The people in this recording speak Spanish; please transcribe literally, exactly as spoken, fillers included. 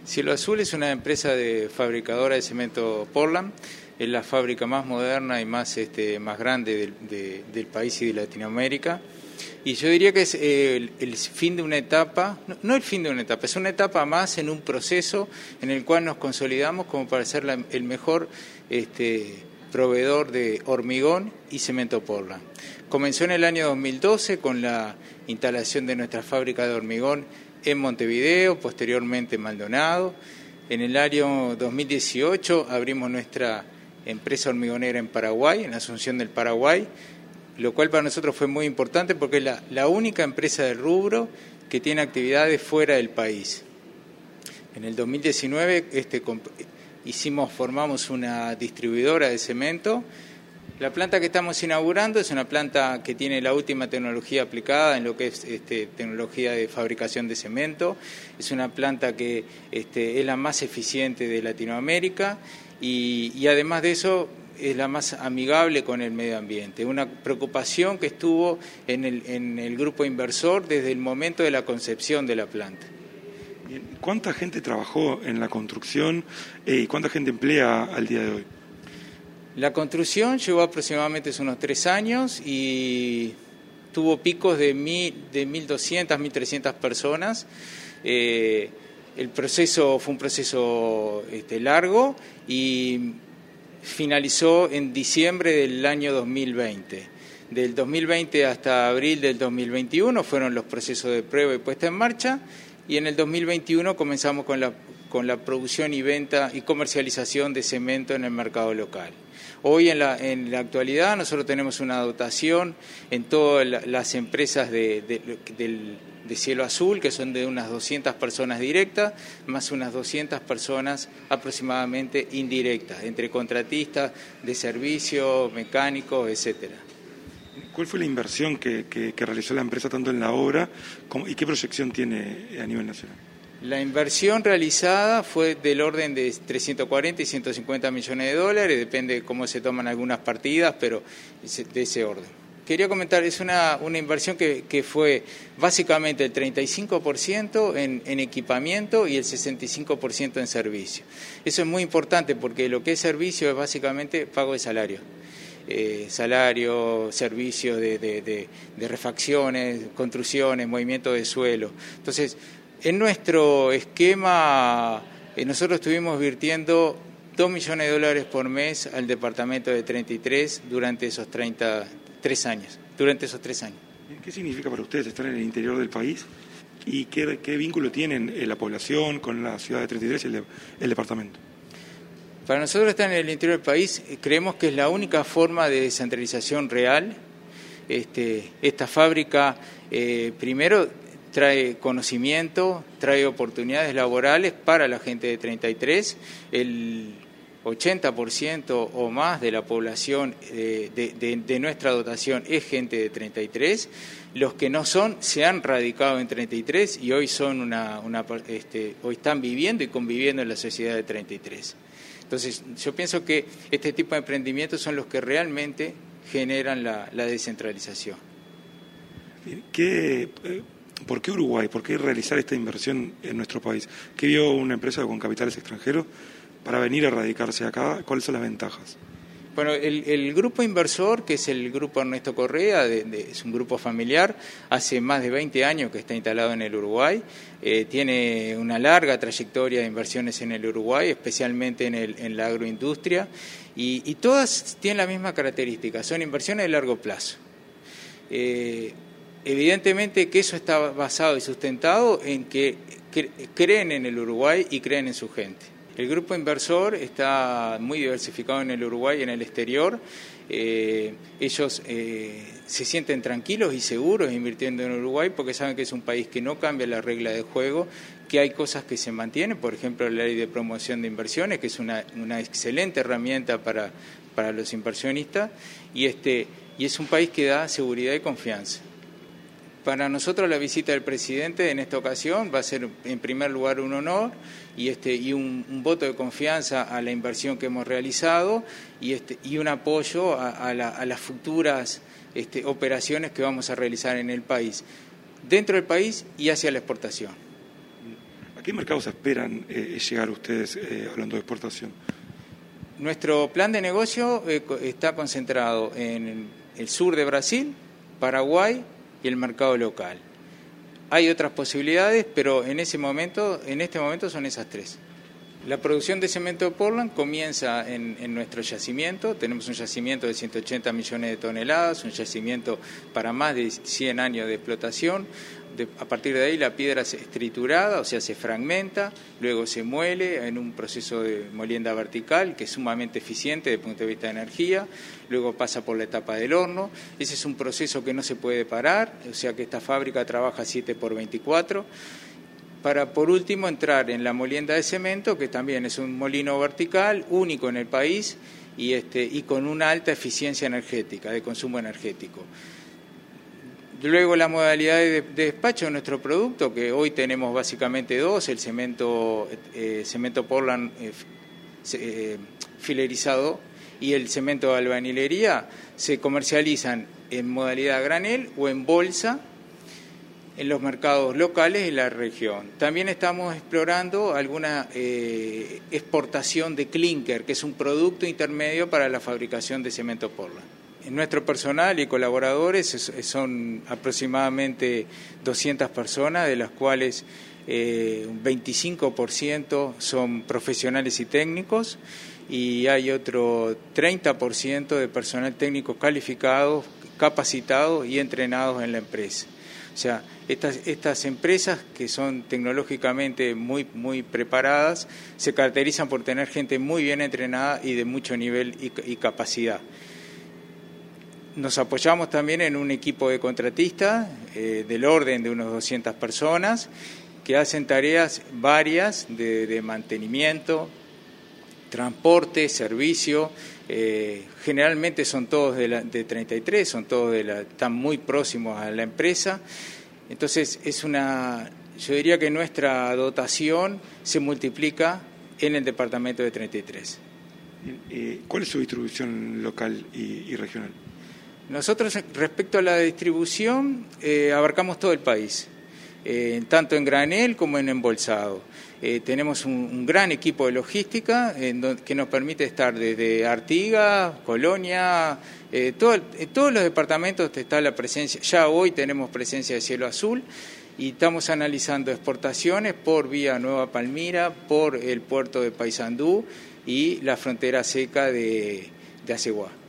Cielo Azul es una empresa de fabricadora de cemento Portland, es la fábrica más moderna y más, este, más grande del, de, del país y de Latinoamérica. Y yo diría que es eh, el, el fin de una etapa, no, no el fin de una etapa, es una etapa más en un proceso en el cual nos consolidamos como para ser la, el mejor este, proveedor de hormigón y cemento Portland. Comenzó en el año dos mil doce con la instalación de nuestra fábrica de hormigón en Montevideo, posteriormente en Maldonado. En el año dos mil dieciocho abrimos nuestra empresa hormigonera en Paraguay, en Asunción del Paraguay, lo cual para nosotros fue muy importante porque es la, la única empresa del rubro que tiene actividades fuera del país. En el dos mil diecinueve este, hicimos, formamos una distribuidora de cemento. La planta que estamos inaugurando es una planta que tiene la última tecnología aplicada en lo que es este, tecnología de fabricación de cemento. Es una planta que este, es la más eficiente de Latinoamérica y, y además de eso es la más amigable con el medio ambiente. Una preocupación que estuvo en el, en el grupo inversor desde el momento de la concepción de la planta. ¿Cuánta gente trabajó en la construcción y cuánta gente emplea al día de hoy? La construcción llevó aproximadamente unos tres años y tuvo picos de, mil, de mil doscientas, mil trescientas personas. Eh, el proceso fue un proceso este, largo y finalizó en diciembre del año dos mil veinte. Del dos mil veinte hasta abril del dos mil veintiuno fueron los procesos de prueba y puesta en marcha y en el dos mil veintiuno comenzamos con la, con la producción y venta y comercialización de cemento en el mercado local. Hoy en la, en la actualidad nosotros tenemos una dotación en todas las empresas de, de, de, de Cielo Azul, que son de unas doscientas personas directas, más unas doscientas personas aproximadamente indirectas, entre contratistas de servicio, mecánicos, etcétera. ¿Cuál fue la inversión que, que, que realizó la empresa tanto en la obra como, y qué proyección tiene a nivel nacional? La inversión realizada fue del orden de trescientos cuarenta y ciento cincuenta millones de dólares, depende de cómo se toman algunas partidas, pero de ese orden. Quería comentar, es una, una inversión que, que fue básicamente el treinta y cinco por ciento en, en equipamiento y el sesenta y cinco por ciento en servicio. Eso es muy importante porque lo que es servicio es básicamente pago de salario. Eh, salario, servicios de, de, de, de refacciones, construcciones, movimiento de suelo. Entonces, en nuestro esquema, eh, nosotros estuvimos virtiendo dos millones de dólares por mes al departamento de treinta y tres durante esos treinta, tres años, durante esos tres años. ¿Qué significa para ustedes estar en el interior del país? ¿Y qué, qué vínculo tienen eh, la población con la ciudad de treinta y tres y el, de, el departamento? Para nosotros estar en el interior del país, creemos que es la única forma de descentralización real. Este, esta fábrica, eh, primero, trae conocimiento, trae oportunidades laborales para la gente de treinta y tres. El ochenta por ciento o más de la población de, de, de, de nuestra dotación es gente de treinta y tres. Los que no son se han radicado en treinta y tres y hoy son una, una este, hoy están viviendo y conviviendo en la sociedad de treinta y tres. Entonces, yo pienso que este tipo de emprendimientos son los que realmente generan la, la descentralización. ¿Qué, eh, ¿Por qué Uruguay? ¿Por qué realizar esta inversión en nuestro país? ¿Qué vio una empresa con capitales extranjeros para venir a radicarse acá? ¿Cuáles son las ventajas? Bueno, el, el grupo inversor, que es el grupo Ernesto Correa, de, de, es un grupo familiar, hace más de veinte años que está instalado en el Uruguay, eh, tiene una larga trayectoria de inversiones en el Uruguay, especialmente en, el, en la agroindustria, y, y todas tienen la misma característica, son inversiones de largo plazo. Eh, evidentemente que eso está basado y sustentado en que cre- creen en el Uruguay y creen en su gente. El grupo inversor está muy diversificado en el Uruguay y en el exterior. Eh, ellos eh, se sienten tranquilos y seguros invirtiendo en Uruguay porque saben que es un país que no cambia la regla de juego, que hay cosas que se mantienen, por ejemplo la ley de promoción de inversiones, que es una, una excelente herramienta para, para los inversionistas, y, este, y es un país que da seguridad y confianza. Para nosotros la visita del presidente en esta ocasión va a ser en primer lugar un honor y este y un, un voto de confianza a la inversión que hemos realizado y este y un apoyo a, a, la, a las futuras este, operaciones que vamos a realizar en el país, dentro del país y hacia la exportación. ¿A qué mercados esperan eh, llegar ustedes eh, hablando de exportación? Nuestro plan de negocio eh, está concentrado en el sur de Brasil, Paraguay y el mercado local. Hay otras posibilidades, pero en ese momento, en este momento son esas tres. La producción de cemento de Portland comienza en, en nuestro yacimiento. Tenemos un yacimiento de ciento ochenta millones de toneladas, un yacimiento para más de cien años de explotación. De, a partir de ahí la piedra es triturada, o sea, se fragmenta, luego se muele en un proceso de molienda vertical que es sumamente eficiente desde el punto de vista de energía, luego pasa por la etapa del horno. Ese es un proceso que no se puede parar, o sea que esta fábrica trabaja siete por veinticuatro. Para, por último, entrar en la molienda de cemento, que también es un molino vertical, único en el país y, este, y con una alta eficiencia energética, de consumo energético. Luego la modalidad de, de despacho de nuestro producto, que hoy tenemos básicamente dos, el cemento, eh, cemento Portland eh, eh, filerizado y el cemento de albañilería, se comercializan en modalidad a granel o en bolsa, en los mercados locales y la región. También estamos explorando alguna eh, exportación de clinker, que es un producto intermedio para la fabricación de cemento Portland. Nuestro personal y colaboradores son aproximadamente doscientas personas, de las cuales eh, un veinticinco por ciento son profesionales y técnicos, y hay otro treinta por ciento de personal técnico calificado, capacitados y entrenados en la empresa. O sea, estas, estas empresas que son tecnológicamente muy, muy preparadas se caracterizan por tener gente muy bien entrenada y de mucho nivel y, y capacidad. Nos apoyamos también en un equipo de contratistas eh, del orden de unas doscientas personas que hacen tareas varias de, de mantenimiento, transporte, servicio. Eh, generalmente son todos de, la, de treinta y tres, son todos de la, están muy próximos a la empresa. Entonces es una, yo diría que nuestra dotación se multiplica en el departamento de treinta y tres. Eh, ¿Cuál es su distribución local y, y regional? Nosotros, respecto a la distribución, eh, abarcamos todo el país, eh, tanto en granel como en embolsado. Eh, tenemos un, un gran equipo de logística en donde, que nos permite estar desde Artigas, Colonia, eh, todo, en todos los departamentos está la presencia. Ya hoy tenemos presencia de Cielo Azul y estamos analizando exportaciones por vía Nueva Palmira, por el puerto de Paysandú y la frontera seca de, de Aceguá.